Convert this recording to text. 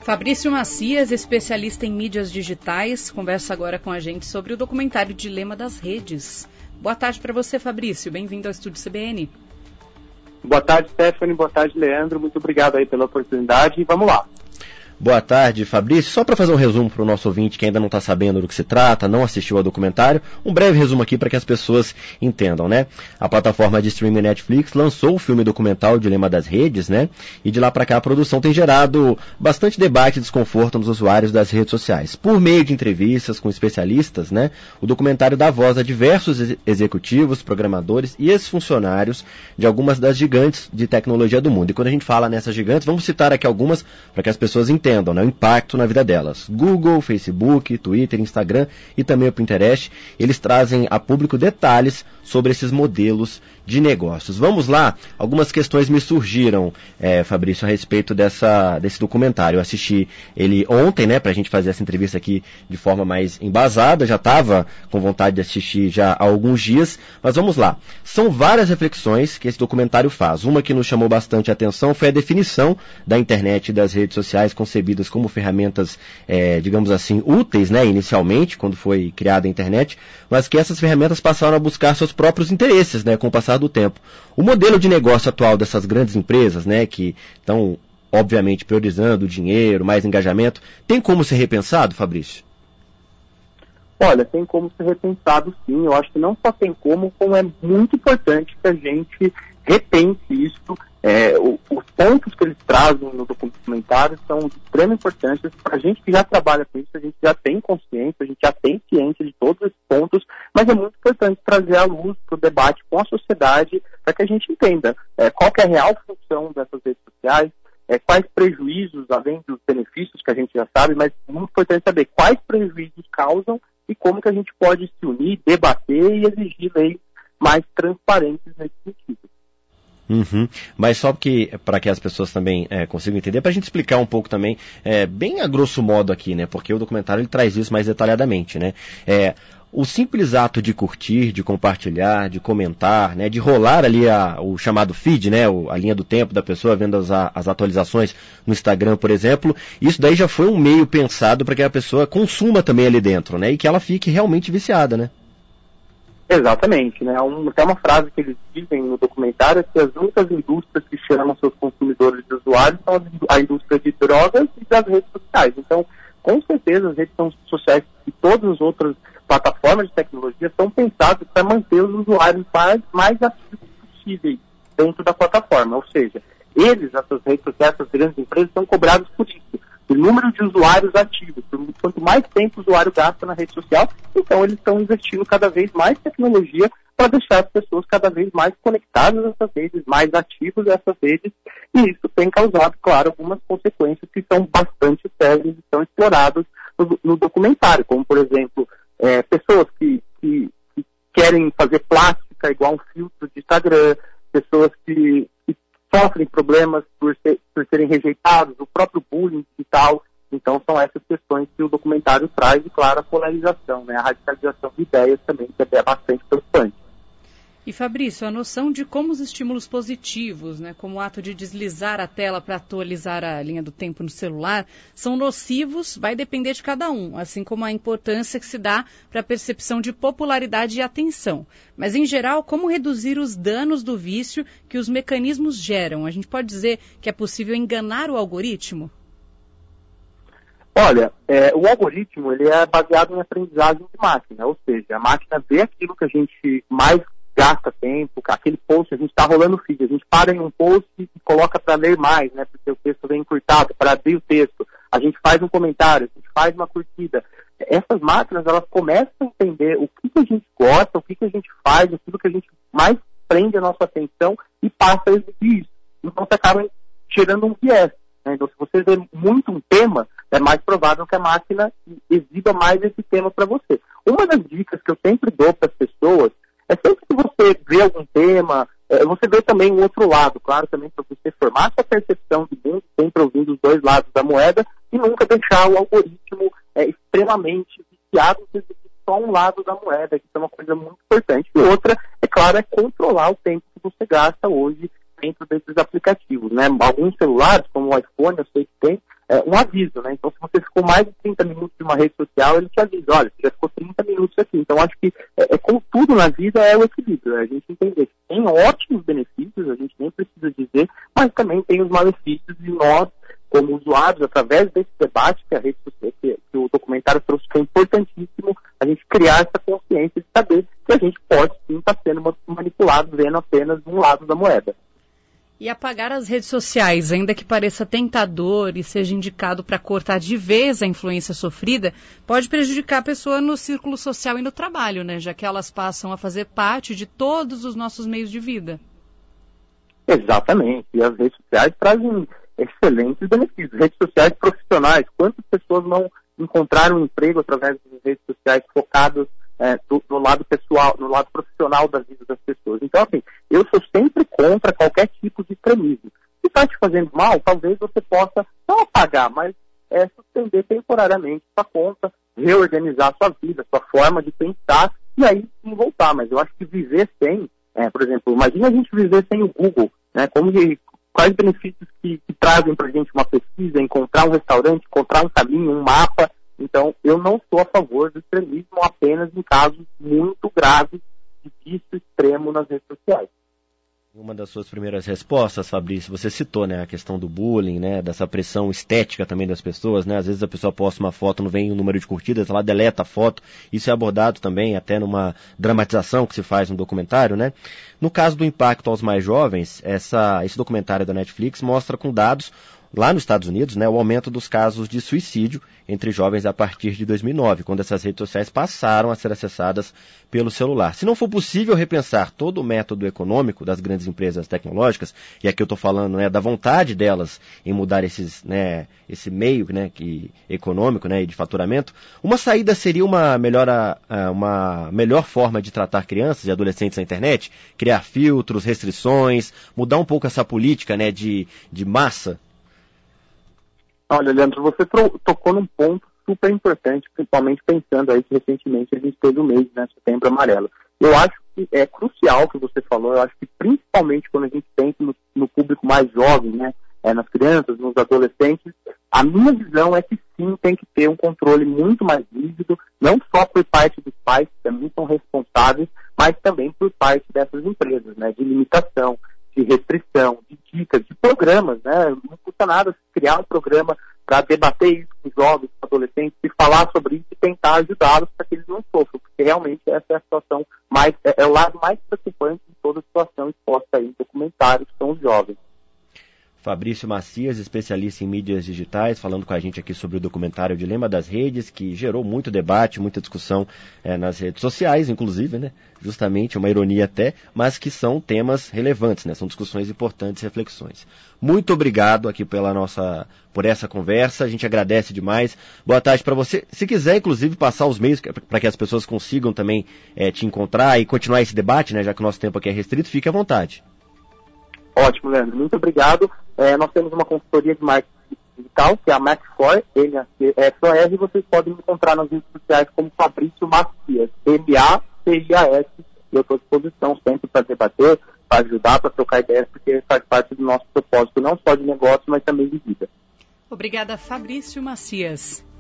Fabrício Macias, especialista em mídias digitais, conversa agora com a gente sobre o documentário Dilema das Redes. Boa tarde para você, Fabrício. Bem-vindo ao Estúdio CBN. Boa tarde, Stephanie. Boa tarde, Leandro. Muito obrigado aí pela oportunidade e vamos lá. Boa tarde, Fabrício. Só para fazer um resumo para o nosso ouvinte que ainda não está sabendo do que se trata, não assistiu ao documentário, um breve resumo aqui para que as pessoas entendam, né? A plataforma de streaming Netflix lançou o filme documental Dilema das Redes, né? E de lá para cá a produção tem gerado bastante debate e desconforto nos usuários das redes sociais. Por meio de entrevistas com especialistas, né? O documentário dá voz a diversos executivos, programadores e ex-funcionários de algumas das gigantes de tecnologia do mundo. E quando a gente fala nessas gigantes, vamos citar aqui algumas para que as pessoas entendam, né, o impacto na vida delas. Google, Facebook, Twitter, Instagram e também o Pinterest, eles trazem a público detalhes sobre esses modelos de negócios. Vamos lá? Algumas questões me surgiram, Fabrício, a respeito desse documentário. Eu assisti ele ontem, né, pra gente fazer essa entrevista aqui de forma mais embasada, já estava com vontade de assistir já há alguns dias, mas vamos lá. São várias reflexões que esse documentário faz. Uma que nos chamou bastante atenção foi a definição da internet e das redes sociais concebidas como ferramentas, digamos assim, úteis, né, inicialmente, quando foi criada a internet, mas que essas ferramentas passaram a buscar seus próprios interesses, né, com o passar do tempo. O modelo de negócio atual dessas grandes empresas, né, que estão, obviamente, priorizando o dinheiro, mais engajamento, tem como ser repensado, Fabrício? Olha, tem como ser repensado, sim. Eu acho que não só tem como é muito importante que a gente repense isso. Os pontos que eles trazem no documentário são de extrema importância. Para a gente que já trabalha com isso, a gente já tem consciência, a gente já tem ciência de todos esses pontos, mas é muito importante trazer à luz para o debate com a sociedade para que a gente entenda qual que é a real função dessas redes sociais, quais prejuízos, além dos benefícios que a gente já sabe, mas é muito importante saber quais prejuízos causam e como que a gente pode se unir, debater e exigir leis mais transparentes nesse sentido. Uhum. Mas só para que as pessoas também consigam entender, para a gente explicar um pouco também, bem a grosso modo aqui, né? Porque o documentário ele traz isso mais detalhadamente, né? O simples ato de curtir, de compartilhar, de comentar, né, de rolar ali o chamado feed, né, a linha do tempo da pessoa vendo as atualizações no Instagram, por exemplo, isso daí já foi um meio pensado para que a pessoa consuma também ali dentro, né, e que ela fique realmente viciada, né? Exatamente, né? Tem uma frase que eles dizem no documentário que as únicas indústrias que chamam seus consumidores de usuários são a indústria de drogas e das redes sociais. Então, com certeza, as redes sociais e todas as outras plataformas de tecnologia são pensadas para manter os usuários mais ativos possíveis dentro da plataforma. Ou seja, essas redes sociais, essas grandes empresas, são cobrados por isso. O número de usuários ativos. Quanto mais tempo o usuário gasta na rede social, então eles estão investindo cada vez mais tecnologia para deixar as pessoas cada vez mais conectadas a essas redes, mais ativos a essas redes, e isso tem causado, claro, algumas consequências que são bastante sérias e são exploradas no documentário, como, por exemplo, pessoas que querem fazer plástica igual um filtro de Instagram, pessoas que sofrem problemas por serem rejeitados, o próprio bullying digital. Então são essas questões que o documentário traz e, claro, a polarização, né? A radicalização de ideias também, que é bastante preocupante. E, Fabrício, a noção de como os estímulos positivos, né, como o ato de deslizar a tela para atualizar a linha do tempo no celular, são nocivos, vai depender de cada um, assim como a importância que se dá para a percepção de popularidade e atenção. Mas, em geral, como reduzir os danos do vício que os mecanismos geram? A gente pode dizer que é possível enganar o algoritmo? Olha, o algoritmo ele é baseado em aprendizagem de máquina, ou seja, a máquina vê aquilo que a gente mais gasta tempo, aquele post, a gente está rolando o feed, a gente para em um post e coloca para ler mais, né, porque o texto vem encurtado, para abrir o texto, a gente faz um comentário, a gente faz uma curtida. Essas máquinas, elas começam a entender o que a gente gosta, o que a gente faz, aquilo que a gente mais prende a nossa atenção e passa a exibir isso. Então você acaba gerando um viés, né? Então se você vê muito um tema, é mais provável que a máquina exiba mais esse tema para você. Uma das dicas que eu sempre dou para as pessoas é sempre que você vê algum tema, você vê também o outro lado, claro, também para você formar sua percepção de mundo, sempre ouvindo os dois lados da moeda e nunca deixar o algoritmo extremamente viciado em só um lado da moeda, que é uma coisa muito importante. E outra, é claro, é controlar o tempo que você gasta hoje dentro desses aplicativos, né? Alguns celulares, como o iPhone, eu sei que tem, um aviso, né? Então, se você ficou mais de 30 minutos em uma rede social, ele te avisa, olha, você já ficou 30 minutos aqui. Então, acho que como tudo na vida é o equilíbrio, a gente entender que tem ótimos benefícios, a gente nem precisa dizer, mas também tem os malefícios e nós, como usuários, através desse debate que a rede social, que o documentário trouxe, que é importantíssimo, a gente criar essa consciência de saber que a gente pode sim estar sendo manipulado vendo apenas um lado da moeda. E apagar as redes sociais, ainda que pareça tentador e seja indicado para cortar de vez a influência sofrida, pode prejudicar a pessoa no círculo social e no trabalho, né? Já que elas passam a fazer parte de todos os nossos meios de vida. Exatamente. E as redes sociais trazem excelentes benefícios. Redes sociais profissionais. Quantas pessoas não encontraram emprego através das redes sociais focadas no lado pessoal, no lado profissional da vida das pessoas? Então, assim, eu sou sempre contra qualquer tipo de extremismo. Se está te fazendo mal, talvez você possa não apagar, mas suspender temporariamente sua conta, reorganizar sua vida, sua forma de pensar, e aí sim voltar. Mas eu acho que viver sem, por exemplo, imagina a gente viver sem o Google, né? Quais benefícios que trazem para a gente uma pesquisa, encontrar um restaurante, encontrar um caminho, um mapa. Então, eu não sou a favor do extremismo apenas em casos muito graves de vício extremo nas redes sociais. Uma das suas primeiras respostas, Fabrício, você citou, né, a questão do bullying, né, dessa pressão estética também das pessoas, né, às vezes a pessoa posta uma foto, não vem o número de curtidas, ela deleta a foto, isso é abordado também até numa dramatização que se faz no documentário, né. No caso do impacto aos mais jovens, esse documentário da Netflix mostra com dados, lá nos Estados Unidos, né, o aumento dos casos de suicídio entre jovens a partir de 2009, quando essas redes sociais passaram a ser acessadas pelo celular. Se não for possível repensar todo o método econômico das grandes empresas tecnológicas, e aqui eu estou falando, né, da vontade delas em mudar esse meio, né, econômico, né, e de faturamento, uma saída seria uma melhor forma de tratar crianças e adolescentes na internet, criar filtros, restrições, mudar um pouco essa política, né, de massa. Olha, Leandro, você tocou num ponto super importante, principalmente pensando aí que recentemente a gente teve o mês, né, Setembro Amarelo. Eu acho que é crucial o que você falou, eu acho que principalmente quando a gente pensa no público mais jovem, né, nas crianças, nos adolescentes, a minha visão é que sim, tem que ter um controle muito mais rígido, não só por parte dos pais, que também são responsáveis, mas também por parte dessas empresas, né, de limitação, de restrição, de dicas, de programas, né? Não custa nada criar um programa para debater isso com jovens, com adolescentes, e falar sobre isso e tentar ajudá-los para que eles não sofram, porque realmente essa é a situação é o lado mais preocupante de toda a situação exposta aí em documentários, que são os jovens. Fabrício Macias, especialista em mídias digitais, falando com a gente aqui sobre o documentário O Dilema das Redes, que gerou muito debate, muita discussão nas redes sociais, inclusive, né? Justamente, uma ironia até, mas que são temas relevantes, né? São discussões importantes, reflexões. Muito obrigado aqui por essa conversa, a gente agradece demais. Boa tarde para você. Se quiser, inclusive, passar os meios para que as pessoas consigam também te encontrar e continuar esse debate, né? Já que o nosso tempo aqui é restrito, fique à vontade. Ótimo, Leandro. Muito obrigado. Nós temos uma consultoria de marketing digital, que é a Mac4, MACFOR, e vocês podem me encontrar nas redes sociais como Fabrício Macias, MACIAS. Eu estou à disposição sempre para debater, para ajudar, para trocar ideias, porque faz parte do nosso propósito, não só de negócio, mas também de vida. Obrigada, Fabrício Macias.